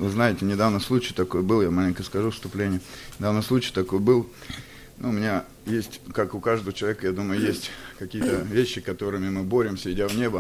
Вы знаете, недавно случай такой был, я маленько скажу вступление. Недавно случай такой был. У меня есть, как у каждого человека, я думаю, есть какие-то вещи, которыми мы боремся, идя в небо.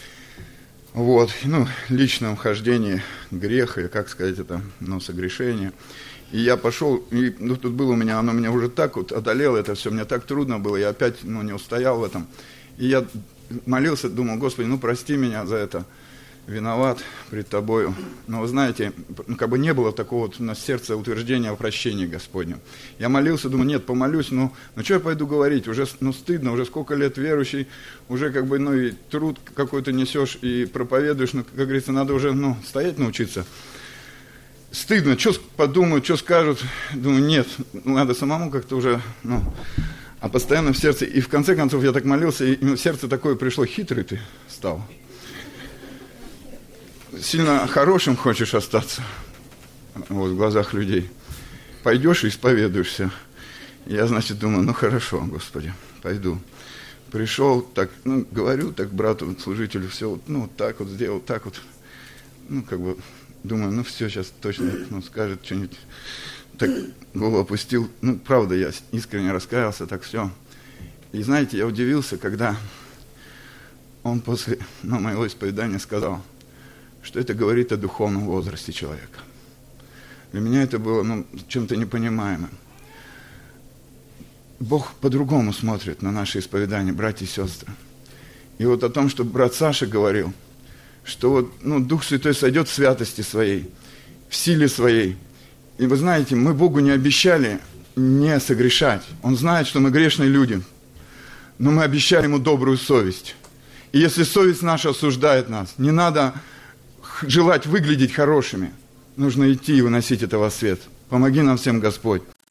Личном хождении греха, как сказать это, согрешение. И я пошел, и тут было у меня, оно меня уже так вот одолело, это все, мне так трудно было, я опять не устоял в этом. И я молился, думал, Господи, прости меня за это, виноват пред Тобою. Но вы знаете, не было такого на сердце утверждения о прощении Господнем. Я молился, думаю, нет, помолюсь, что я пойду говорить, уже стыдно, уже сколько лет верующий, уже и труд какой-то несешь и проповедуешь, как говорится, надо уже, стоять научиться. Стыдно, что подумают, что скажут. Думаю, нет, надо самому как-то уже, а постоянно в сердце. И в конце концов я так молился, и в сердце такое пришло, хитрый ты стал. Сильно хорошим хочешь остаться в глазах людей. Пойдешь и исповедуешься. Я, думаю, хорошо, Господи, пойду. Пришел, так, говорю так брату, служителю, все, так вот сделал, так вот, думаю, все, сейчас точно, скажет что-нибудь. Так голову опустил. Правда, я искренне раскаялся, так все. И знаете, я удивился, когда он после моего исповедания сказал, что это говорит о духовном возрасте человека. Для меня это было, чем-то непонимаемым. Бог по-другому смотрит на наши исповедания, братья и сестры. И о том, что брат Саша говорил, что Дух Святой сойдет в святости своей, в силе своей. И вы знаете, мы Богу не обещали не согрешать. Он знает, что мы грешные люди. Но мы обещали Ему добрую совесть. И если совесть наша осуждает нас, не надо желать выглядеть хорошими. Нужно идти и выносить это во свет. Помоги нам всем, Господь.